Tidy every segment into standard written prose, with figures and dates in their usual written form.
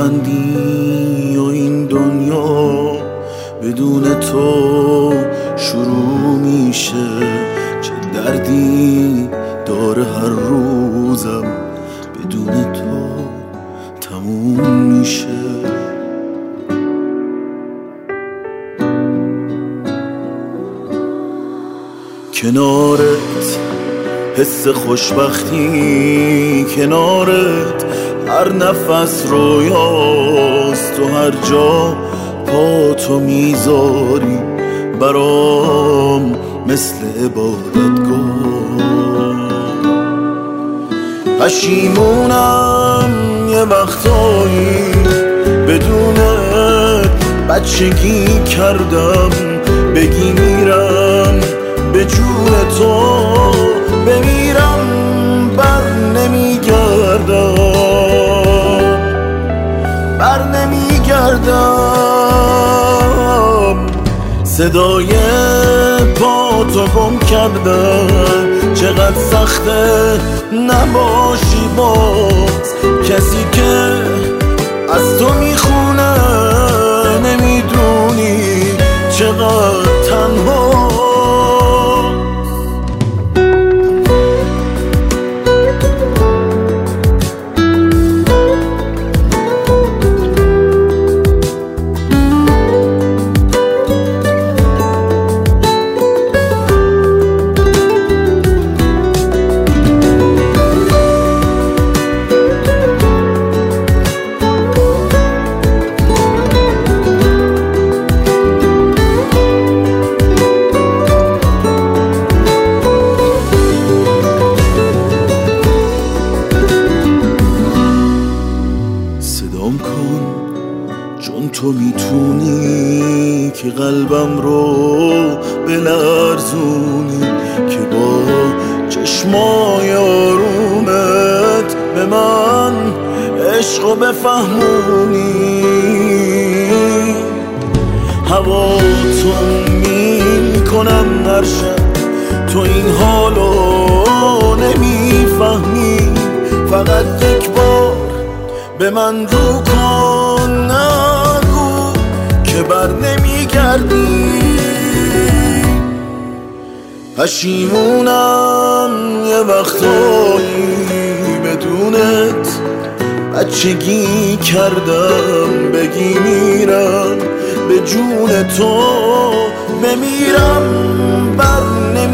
لبخندی و این دنیا بدون تو شروع میشه. چه دردی داره هر روزم بدون تو تموم میشه. کنارت حس خوشبختی، کنارت هر نفس رویاست. تو هر جا پا تو میذاری برام مثل عبادتگاه. پشیمونم یه وقتایی بدون بچگی کردم. بگی میرم به جون تو بمیرم بر نمیگردم. صدای پا تو گم کردم. چقدر سخته نباشی باز کسی که از تو میخونه. نمیدونی چقدر تنها. صدام کن چون تو میتونی که قلبم رو بلرزونی. که با چشمای آرومت به من عشقو بفهمونی. هواتون میکنم هر شب تو این حالو نمیفهمی. فقط یک بار به من رو کن، نگو که بر نمیگردی. پشیمونم یه وقتایی بدونت بچگی کردم. بگی میرم به جون تو بمیرم بر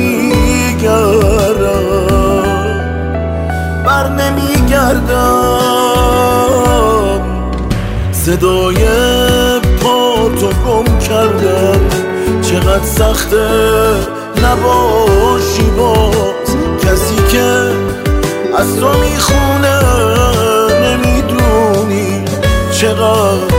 نمیگردم. صدای پا تو گم کردم. چقدر سخته نباشی باز کسی که از تو میخونه. نمیدونی چقدر